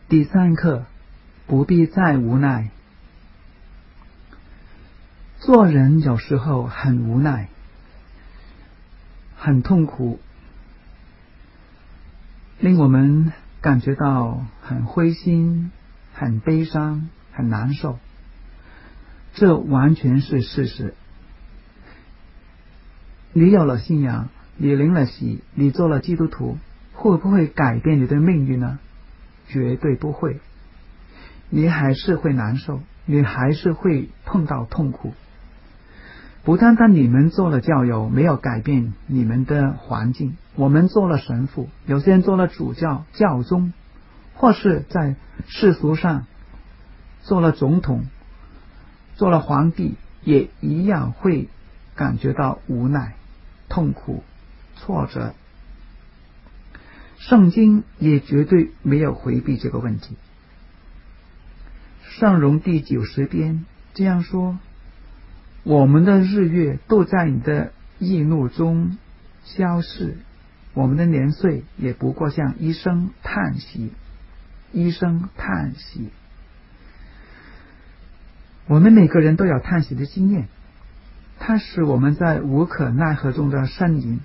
第三课，不必再无奈。做人有时候很无奈，很痛苦，令我们感觉到很灰心、很悲伤、很难受。这完全是事实。你有了信仰，你领了洗，你做了基督徒，会不会改变你的命运呢？绝对不会。你还是会难受，你还是会碰到痛苦。不单单你们做了教友，没有改变你们的环境，我们做了神父，有些人做了主教、教宗，或是在世俗上做了总统、做了皇帝，也一样会感觉到无奈、痛苦、挫折。圣经也绝对没有回避这个问题。圣容第90篇这样说：我们的日月都在你的义怒中消逝，我们的年岁也不过像一声叹息，一声叹息。我们每个人都有叹息的经验，它是我们在无可奈何中的呻吟。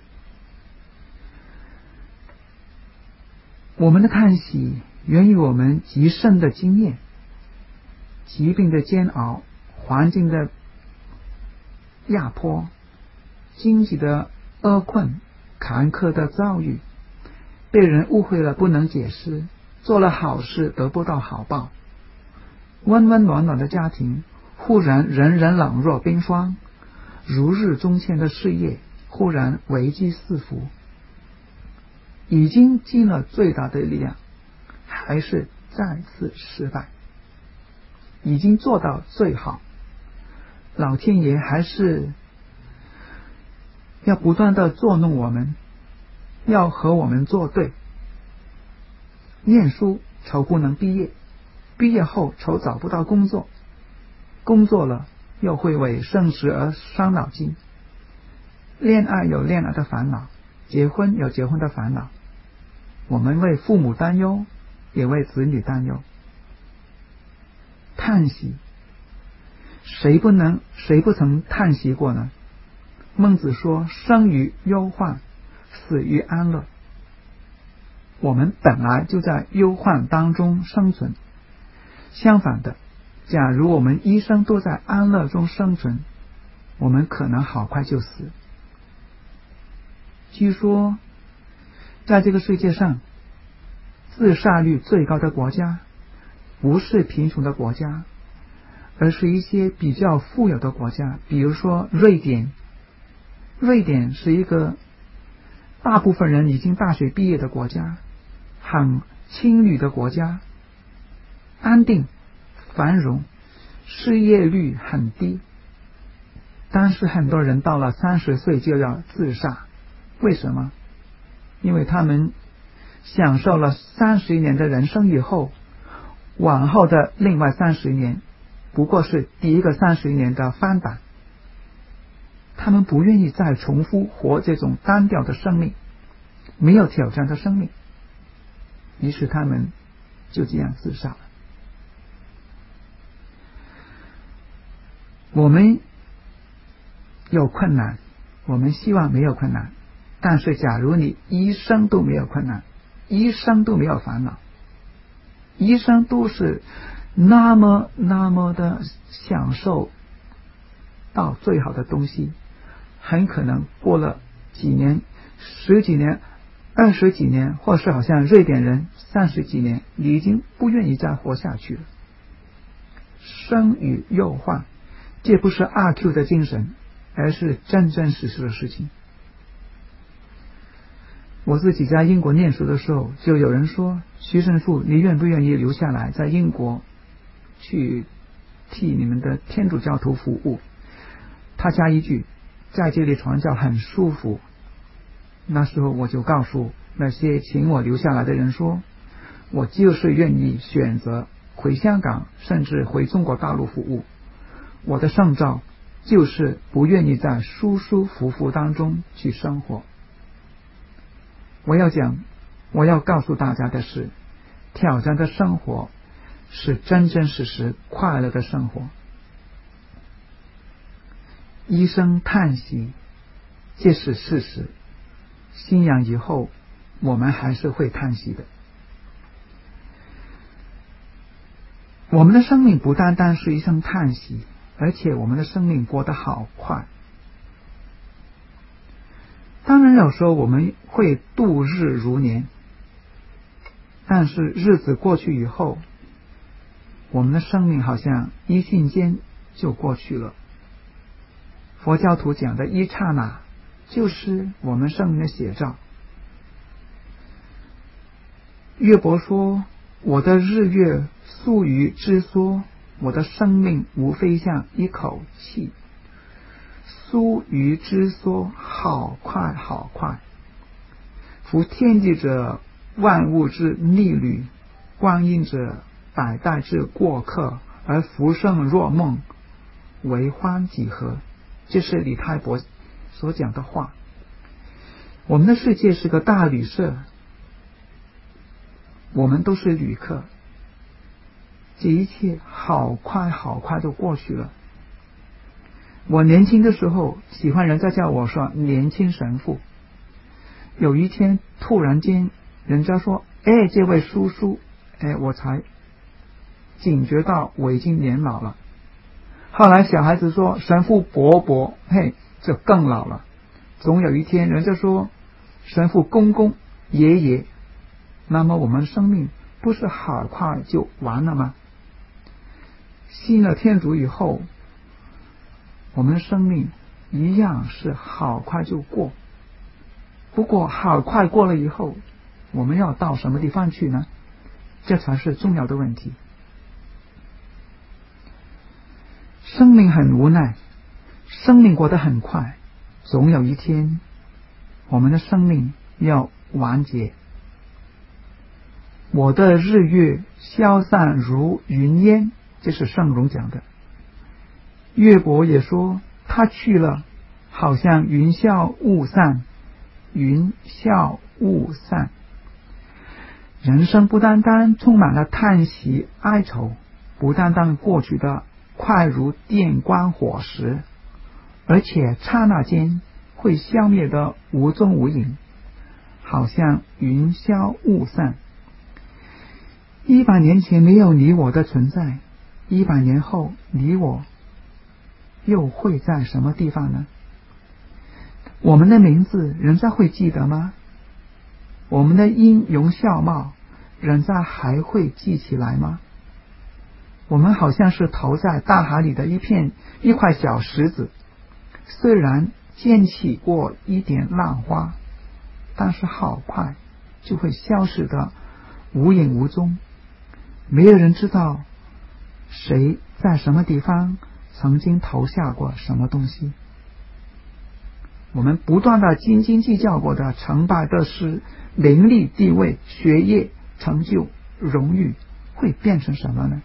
我们的叹息源于我们极深的经验，疾病的煎熬，环境的压迫，经济的厄困，坎坷的遭遇，被人误会了不能解释，做了好事得不到好报，温温暖暖的家庭忽然人人冷若冰霜，如日中天的事业忽然危机四伏，已经尽了最大的力量，还是再次失败，已经做到最好，老天爷还是要不断的作弄我们，要和我们作对。念书愁不能毕业，毕业后愁找不到工作，工作了又会为生死而伤脑筋，恋爱有恋爱的烦恼，结婚有结婚的烦恼。我们为父母担忧，也为子女担忧。叹息，谁不曾叹息过呢？孟子说：生于忧患，死于安乐。我们本来就在忧患当中生存，相反的，假如我们一生都在安乐中生存，我们可能好快就死。据说在这个世界上，自杀率最高的国家不是贫穷的国家，而是一些比较富有的国家，比如说瑞典。瑞典是一个大部分人已经大学毕业的国家，很青绿的国家，安定繁荣，失业率很低，但是很多人到了30岁就要自杀。为什么？因为他们享受了30年的人生以后，往后的另外30年不过是第一个30年的翻版，他们不愿意再重复活这种单调的生命，没有挑战的生命，于是他们就这样自杀了。我们有困难，我们希望没有困难，但是假如你一生都没有困难，一生都没有烦恼，一生都是那么的享受到最好的东西，很可能过了几年、10几年、20几年，或是好像瑞典人30几年，你已经不愿意再活下去了。生于忧患，这不是阿 Q 的精神，而是真真实实的事情。我自己在英国念书的时候，就有人说：徐神父，你愿不愿意留下来在英国去替你们的天主教徒服务？他加一句：在这里传教很舒服。那时候我就告诉那些请我留下来的人说，我就是愿意选择回香港，甚至回中国大陆服务。我的圣召就是不愿意在舒舒服服当中去生活。我要告诉大家的是， 挑战的生活是真真实实快乐的生活。一声叹息，这是事实。信仰以后，我们还是会叹息的。我们的生命不单单是一声叹息，而且我们的生命过得好快。当然有时候我们会度日如年，但是日子过去以后，我们的生命好像一瞬间就过去了。佛教徒讲的一刹那，就是我们生命的写照。约伯说，我的日月速于之梭，我的生命无非像一口气。速于之梭，好快好快。夫天地者，万物之逆旅，光阴者，百代之过客，而浮生若梦，为欢几何？这是李太伯所讲的话。我们的世界是个大旅社，我们都是旅客，这一切好快好快就过去了。我年轻的时候喜欢人家叫我说年轻神父，有一天突然间人家说这位叔叔，我才警觉到我已经年老了。后来小孩子说神父伯伯，这更老了。总有一天人家说神父公公爷爷，那么我们生命不是好快就完了吗？信了天主以后，我们的生命一样是好快就过。不过好快过了以后，我们要到什么地方去呢？这才是重要的问题。生命很无奈，生命过得很快，总有一天我们的生命要完结。我的日月消散如云烟，这是圣容讲的。约伯也说他去了，好像云消雾散，云消雾散。人生不单单充满了叹息哀愁，不单单过去的快如电光火石，而且刹那间会消灭的无踪无影，好像云消雾散。100年前没有你我的存在，100年后你我又会在什么地方呢？我们的名字人家会记得吗？我们的音容笑貌人家还会记起来吗？我们好像是投在大海里的一块小石子，虽然溅起过一点浪花，但是好快就会消失得无影无踪。没有人知道谁在什么地方曾经投下过什么东西。我们不断的斤斤计较过的成败得失、名利地位、学业成就、荣誉，会变成什么呢？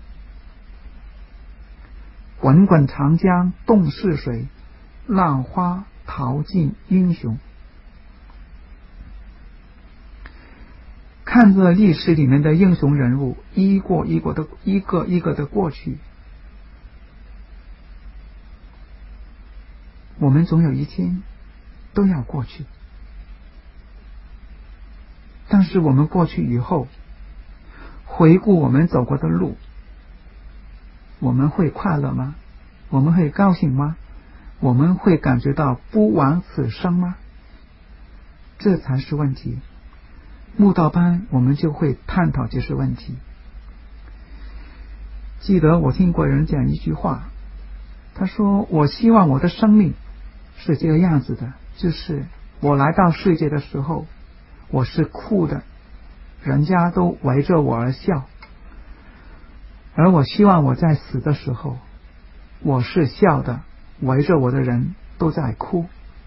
滚滚长江东逝水，浪花淘尽英雄。看着历史里面的英雄人物一个一个的过去，我们总有一天都要过去。但是我们过去以后，回顾我们走过的路，我们会快乐吗？我们会高兴吗？我们会感觉到不枉此生吗？这才是问题。慕道班我们就会探讨这些问题。记得我听过人讲一句话，他说我希望我的生命是这个样子的，就是我来到世界的时候我是哭的，人家都围着我而笑，而我希望我在死的时候我是笑的，围着我的人都在哭。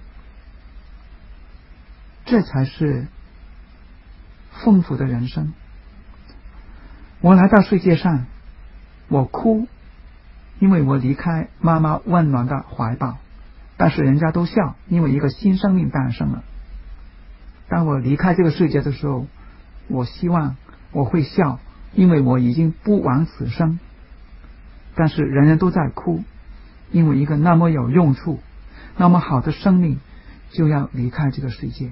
这才是丰富的人生。我来到世界上，我哭，因为我离开妈妈温暖的怀抱，但是人家都笑，因为一个新生命诞生了。当我离开这个世界的时候，我希望我会笑，因为我已经不枉此生。但是人人都在哭，因为一个那么有用处那么好的生命就要离开这个世界。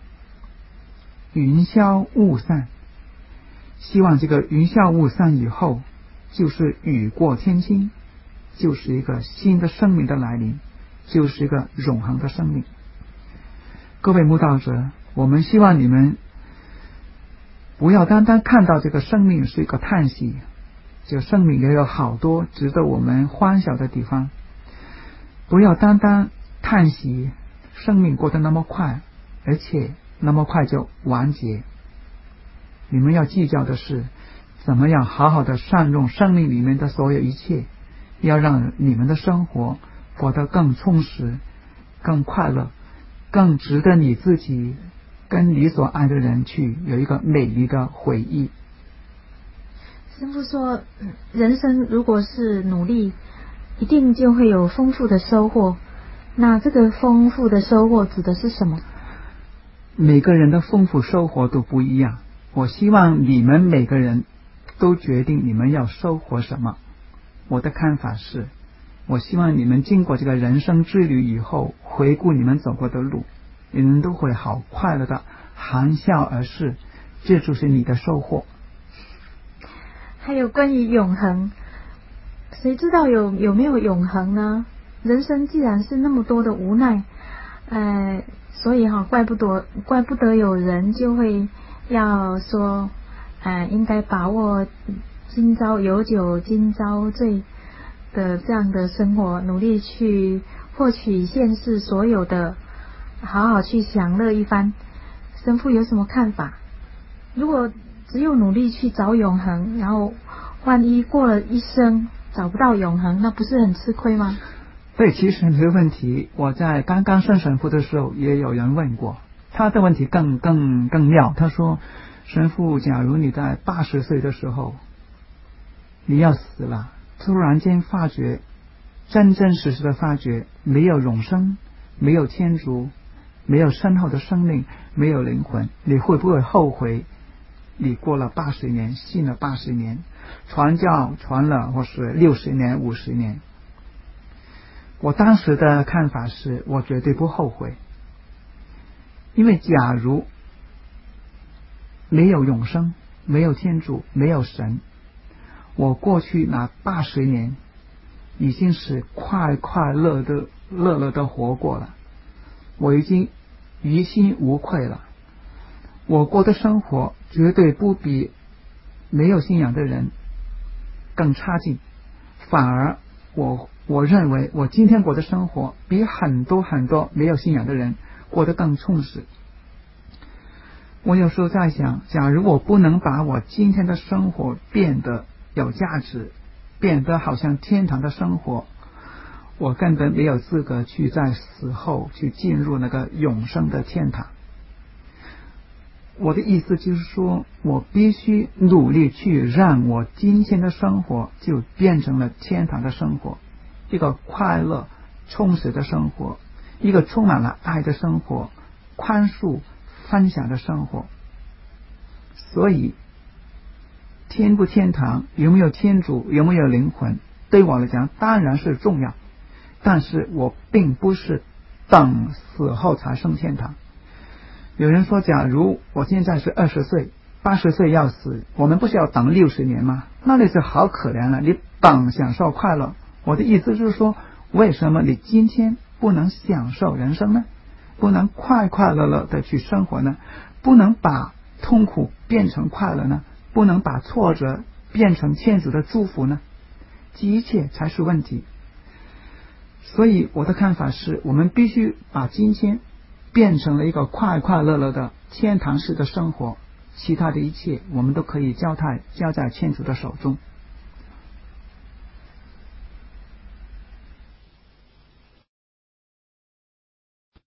云消雾散，希望这个云消雾散以后就是雨过天晴，就是一个新的生命的来临，就是一个永恒的生命。各位慕道者，我们希望你们不要单单看到这个生命是一个叹息，这个生命也有好多值得我们欢笑的地方。不要单单叹息生命过得那么快，而且那么快就完结。你们要计较的是怎么样好好的善用生命里面的所有一切，要让你们的生活过得更充实，更快乐，更值得你自己跟你所爱的人去有一个美丽的回忆。 师父说，人生如果是努力，一定就会有丰富的收获。那这个丰富的收获指的是什么？ 每个人的丰富收获都不一样，我希望你们每个人都决定你们要收获什么。我的看法是，我希望你们经过这个人生之旅以后，回顾你们走过的路，你们都会好快乐的含笑而逝，这就是你的收获。 还有关于永恒，谁知道有没有永恒呢？人生既然是那么多的无奈，所以怪不得有人就会要说，应该把握今朝有酒今朝醉的这样的生活，努力去获取现世所有的，好好去享乐一番。神父有什么看法？如果只有努力去找永恒，然后万一过了一生找不到永恒，那不是很吃亏吗？ 对，其实这个问题我在刚刚升神父的时候也有人问过，他的问题更妙。他说，神父，假如你在80岁的时候你要死了，突然间发觉真实的发觉没有永生，没有天主，没有深厚的生命，没有灵魂，你会不会后悔你过了80年，信了80年，传教传了或是60年50年？我当时的看法是，我绝对不后悔。因为假如没有永生，没有天主，没有神，我过去那80年已经是快乐的活过了，我已经于心无愧了。我过的生活绝对不比没有信仰的人更差劲，反而我认为我今天过的生活比很多没有信仰的人过得更充实。我有时候在想，假如我不能把我今天的生活变得有价值，变得好像天堂的生活，我根本没有资格去在死后去进入那个永生的天堂。我的意思就是说，我必须努力去让我今天的生活就变成了天堂的生活，一个快乐充实的生活，一个充满了爱的生活，宽恕分享的生活。所以天不天堂，有没有天主，有没有灵魂，对我来讲当然是重要，但是我并不是等死后才升天堂。有人说，假如我现在是20岁，80岁要死，我们不是要等60年吗？那你是好可怜了，你等享受快乐。我的意思就是说，为什么你今天不能享受人生呢？不能快乐的去生活呢？不能把痛苦变成快乐呢？不能把挫折变成天主的祝福呢？这一切才是问题。所以我的看法是，我们必须把今天变成了一个快乐的天堂式的生活，其他的一切我们都可以交在天主的手中。